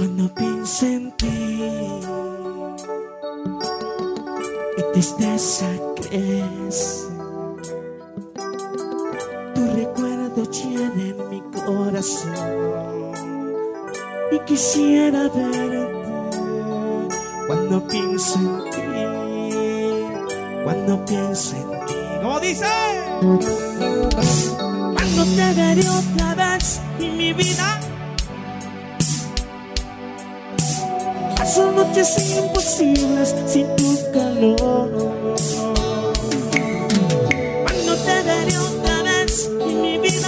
Cuando pienso en ti, mi tristeza crece. Tu recuerdo llena mi corazón y quisiera verte. Cuando pienso en ti, cuando pienso en ti. ¿Cómo dice? Cuando te veré otra vez en mi vida, paso noches imposibles sin tu calor. Cuando te veré otra vez en mi vida,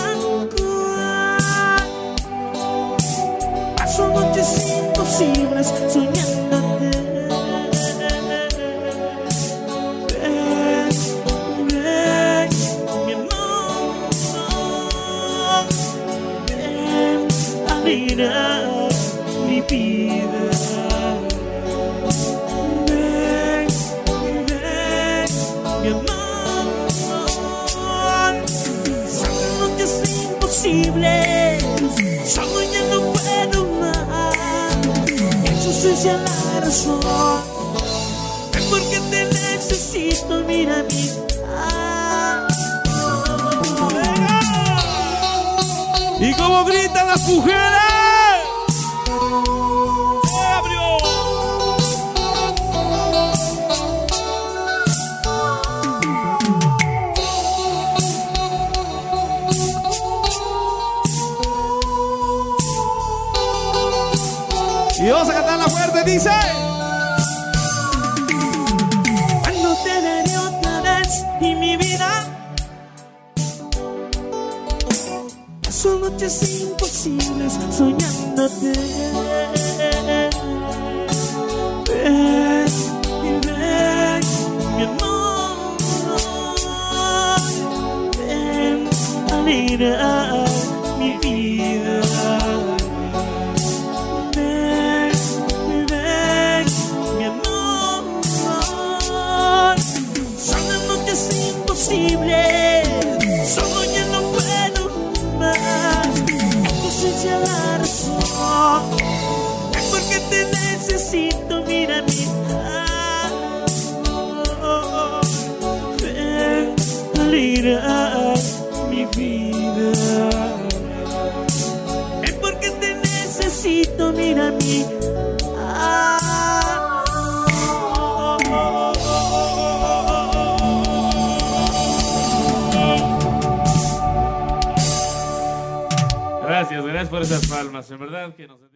paso noches imposibles soñándote. Mi vida, ven, ven, mi amor. Son noches imposibles, solo ya no puedo más. Eso es ya la razón, es porque te necesito, mira mi. ¿Y cómo gritan las mujeres? Y vamos a cantarla fuerte, dice. Cuando te veré otra vez en mi vida, paso noches imposibles soñándote. Ven y ven, mi amor. Ven a mirar mi vida. Solo ya no puedo más. Entonces ya la razón es porque te necesito, mira mi amor. Ven a mirar mi vida. Es porque te necesito, mira mi amor. Gracias por esas palmas, en verdad que nos